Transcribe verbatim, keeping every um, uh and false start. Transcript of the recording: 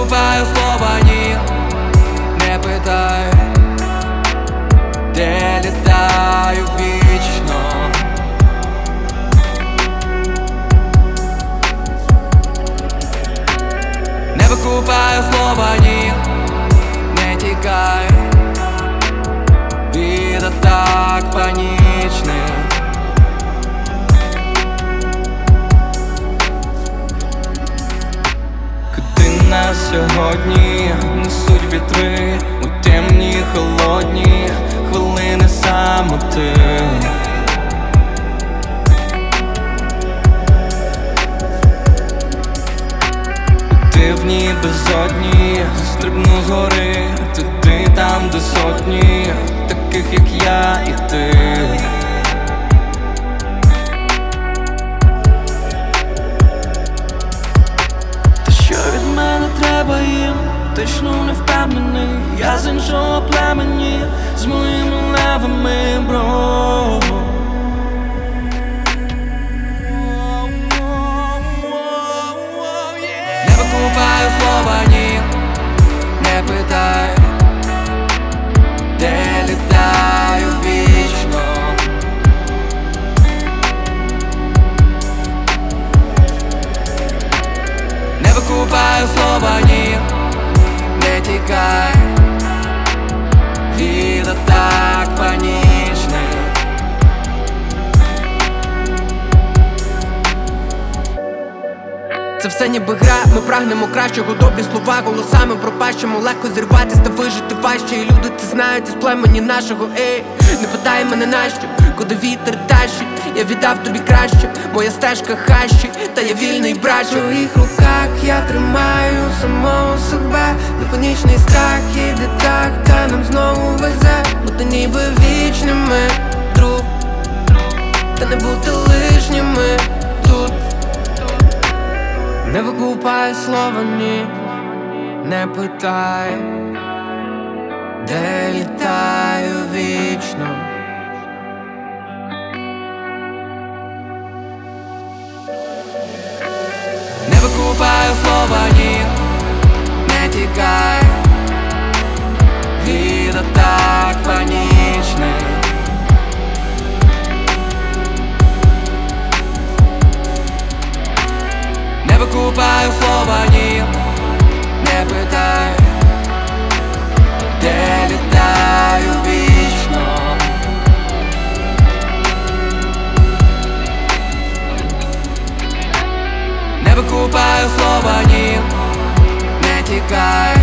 викупаю слова ні, не питай, де літаю вічно. Не викупаю слова ні, не тікай від атак панічних. Куди нас сьогодні несуть вітри у темні, холодні хвилини самоти. Дивні безодні, стрибну згори туди, там, де сотні таких, як я і ти. Та що від мене треба їм? Точно не впевнений. Я з іншого племені, з моїми левами, бро. Не викупаю слова ні, не питай, де літаю вічно. Не викупаю слова ні, не тікай від атак панічних. Це все ніби гра, ми прагнемо кращого, добрі слова голосами пропащимо. Легко зірватись та вижити важче. І люди це знають із племені нашого. Ей, не питай мене нащо, куди вітер тащить. Я віддав тобі краще, моя стежка хащі, та я вільний брат. В твоїх руках я тримаю самого себе. Непанічний страх іде так, та нам знову везе. Бути ніби вічними, друг, та не бути лишніми тут. Не викупай слова ні, не питай, де літаю вічно. Не викупаю слова ні, не тікай від атак панічних. Не викупаю слова ні, не питай, де літаю вічно. Не викупаю слова ні, не тікай